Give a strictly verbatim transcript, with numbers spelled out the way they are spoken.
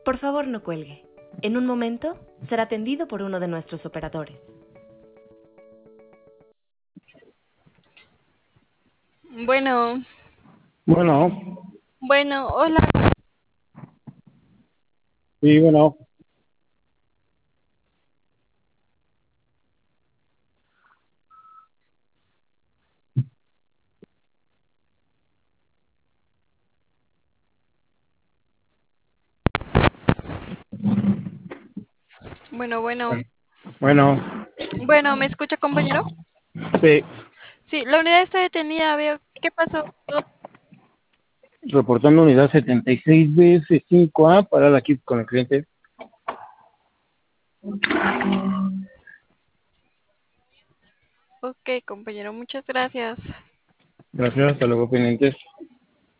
Por favor, no cuelgue. En un momento será atendido por uno de nuestros operadores. Bueno, Bueno, bueno, hola. sí, bueno, Bueno, bueno. bueno, Bueno, ¿me escucha, compañero? sí, Sí, la unidad está detenida, veo. ¿Qué pasó? reportando unidad setenta y seis B S cinco A para la aquí con el cliente. Ok, compañero, muchas gracias. Gracias, hasta luego, pendientes.